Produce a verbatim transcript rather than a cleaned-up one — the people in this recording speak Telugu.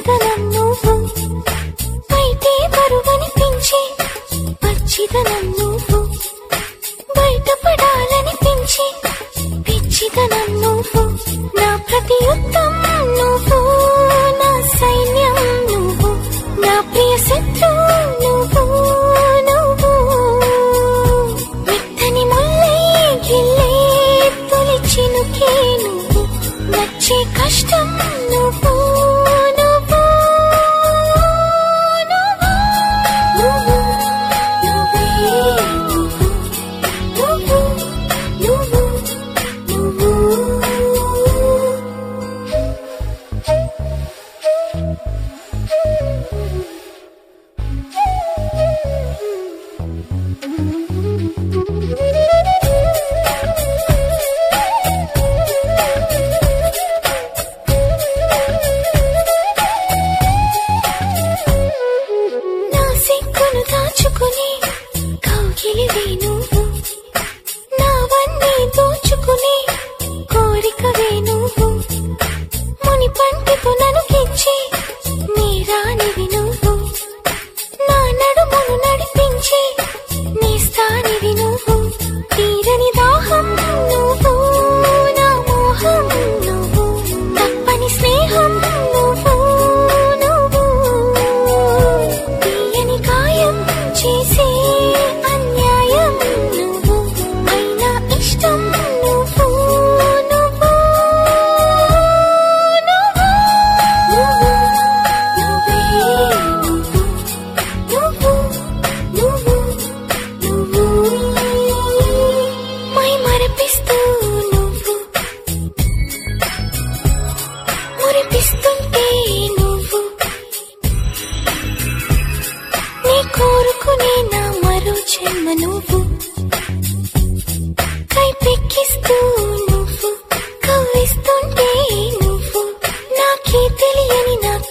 చల్లదనం నువ్వు, బయటే బరువనిపించే పచ్చిదనం నువ్వు, బయటపడాలనిపించే పిచ్చిదనం నువ్వు, నా ప్రతి యుద్ధం నువ్వు, నా సైన్యం నువ్వు, నా ప్రియ శత్రువు నువ్వు, నువ్వు మెత్తని ముల్లే గిల్లే తొలి చినుకే నువ్వు, నచ్చే కష్టం నువ్వు, నువ్వు నువ్వు నువ్వు నువ్వే నువ్వు నువ్వు నువ్వు నా సిగ్గును దాచుకుని కౌగిలివే నువ్వు, నావన్నీ దోచుకుని కోరికవే నువ్వు, ముని పంటితో ననుకిచ్చి నీ రాణివి నువ్వు, నా నడుమును నడిపించి నీ స్థానివి నువ్వు, తీరని దాహం నువ్వు, నా మోహం నువ్వు, తప్పని స్నేహం నువ్వు, నువ్వు తీయని గాయం చేసే అన్యాయం నువ్వు, అయినా ఇష్టం నువ్వు, నువ్వు నువ్వు నువ్వు నువ్వే నువ్వు నువ్వు నువ్వు మై మరపిస్తూ నువ్వు, మురిపిస్తుంటే నువ్వు, నీ కోరుకునే నా మరో జన్మ నువ్వు, కైపెక్కిస్తూ నువ్వు, కవ్విస్తుంటే నువ్వు, నాకే తెలియని నా